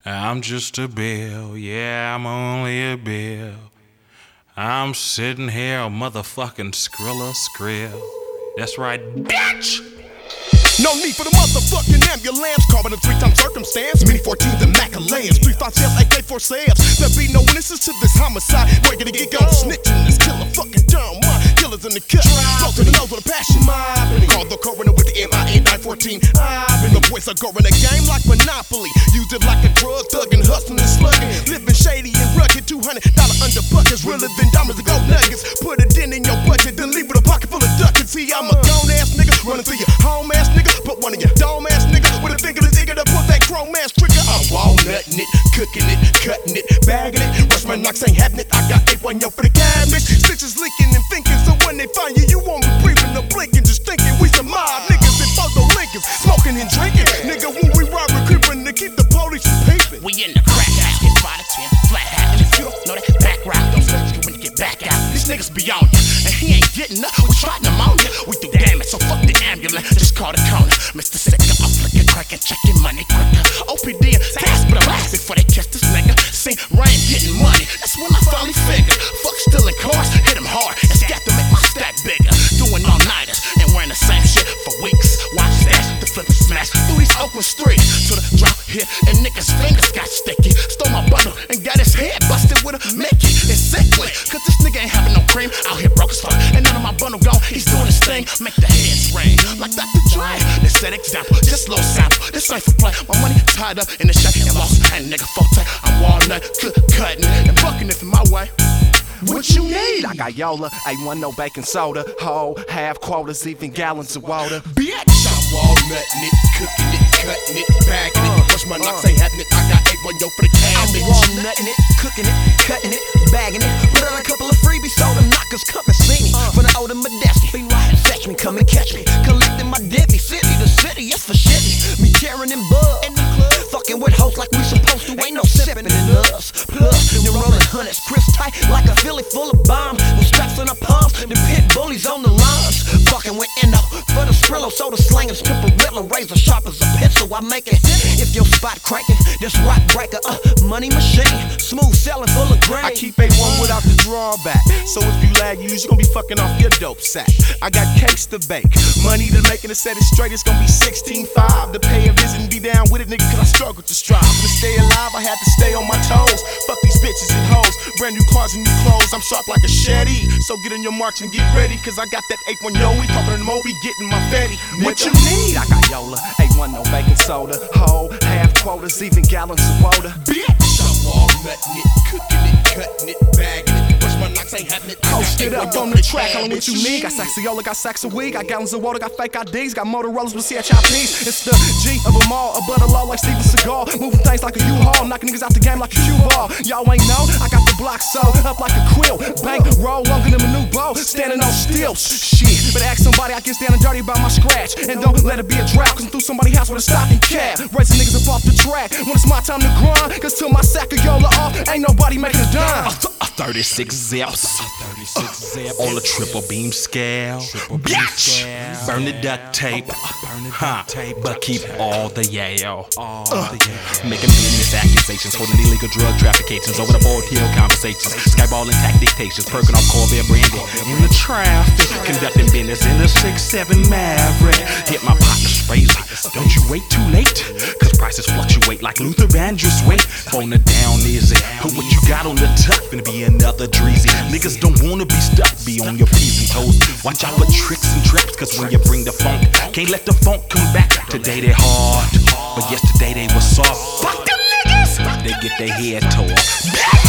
I'm just a bill, yeah, I'm only a bill. I'm sitting here, a motherfucking Skrilla Skrill. That's right, bitch! No need for the motherfucking ambulance. Carbon a 3-time circumstance. Mini 14s and Macalans. 3-5 sales, AK-4 sales. There be no witnesses to this homicide. We're gonna get gone snitching. This killer fucking dumb. Killers in the cut. Flow to the nose with a passion. Call the coroner with the MIA 914. The boys are going a game like Monopoly. Use it like a drug, thuggin', hustling and slugging. Living shady and rugged. $200 under buckets. Realer than diamonds and gold nuggets. Put it in your budget, then leave with a pocket full of ducats. See, I'm a grown ass nigga running through your home ass nigga. Put one of your dome ass nigga with a finger to digger to put that chrome ass trigger. I'm walnutting it, cooking it, cutting it, bagging it. Rush my knocks ain't having it. I got 8-1 yo for the cabbage. Stitches leaking and thinking, so when they find you, you won't be breathing or blinking. Just thinking we some mob niggas and photo Lincolns, smoking and drinking. Nigga, when we rob, we're creeping to keep the police from peeping. We in the crack house, get 5 to 10, flat hat. And if you don't know that background, don't search you when you get back out. These niggas be on ya, and he ain't getting up. We tried pneumonia, we do damage, so fuck the ambulance. Just call the corner, Mr. Sicker, I'm flicking, cracking, checking money quicker. OPD and task, but I'm last before they catch this nigga. See, Ryan getting money, that's when I finally figured. Fuck stealing cars, hit him hard, and scat to make my stack bigger. Doing all-nighters, and wearing the same shit for weeks. Watch that, the flip and smash through these open streets. To the drop here, and niggas' fingers got sticky. Stole my bundle, and got his head busted with a Mickey. It's sickly, cause this nigga ain't having no cream. Out here broke as fuck, and none of my bundle gone. He's doing his thing, make the heads ring. Like Dr. Dre, this set example, just little sample. This ain't for play, my money tied up in the shake and lost. And nigga, fuck that, I'm walnut, cutting, and bucking it from my way. What you need? I got Yola, A1 no baking soda, whole, half quarters, even gallons of water. Bitch, I'm walnutting it, cooking it, cutting it, bagging it. Rush my knocks ain't having it. I got 8-1 yo for the cabbage. I'm walnutting it, cooking it, cutting it, bagging it. Put on a couple of freebies so them knockers come and see me. From the older Modeski, be right and fetch me, come and catch me. Collecting my divvy, city to city, it's for shitty. Me tearing in bug, fucking with hoes like we supposed to. Ain't no sipping in us. Plus, them rolling hundreds, crisp tight like a Philly full of bombs. With straps in our palms, the pit bullies on the lawns. Fucking with Endo for the Sprillo, soda slangers, Pipperillo, razor sharp as a pencil. I make it. If your spot cranking, this rock breaker, money machine, smooth selling, full of grain. I keep A1 without the drawback. So if you lag, you lose, you gon' be fucking off your dope sack. I got cakes to bake, money to make, and to set it straight, it's gon' be 16.5. To pay a visit and be down with it, nigga, cause I struggle to strive. To stay alive, I had to stay on my toes. Fuck these bitches and hoes, brand new cars and new clothes. I'm sharp like a shetty, so get in your marks and get ready, cause I got that 8-1 yo, we talking to the Moby, getting my fatty. What you need? I got Yola, A1 no baking soda, whole, half quarters, even gallons of water. Bitch, I'm walnutting it, cooking it, cutting it, bagging it. Rush my knocks ain't having it. Posted up on the track, calling what you need. Got Saxiola, got sacks of weed, got gallons of water, got fake IDs, got Motorola's with CHIPs. It's the G of them all, a butter law like Steven Seagal. Moving things like a U-Haul, knocking niggas out the game like a cue ball. Y'all ain't know, I got the block sewed up like a quill. Bank roll longer than a new bow, standing on steel. Shit, better ask somebody I get down and dirty about my scratch. And don't let it be a drought, cause I'm through somebody's house with a stocking cap. Raising niggas up off the track, when it's my time to grind. Cause till my sack of Yola off, ain't nobody making a dime. 36 zips on a triple beam scale. Bitch, burn the duct tape, but keep all the yayo. Making business accusations, holding illegal drug traffications over the board hill conversations, skyballing tactications, perking off Corvair brandy in the traffic, conducting business in the 6-7 Maverick. Hit my partner sprays like, don't you wait too late, cause prices fluctuate like Luther Vandross weight. Phone it down, is it? What you got on the tuck? Finna be another dreezy. Niggas don't wanna be stuck, be on your P's and toes. Watch out for tricks and traps, cause when you bring the funk, can't let the funk come back. Today they hard, but yesterday they was soft. Fuck them niggas! They get their head tore.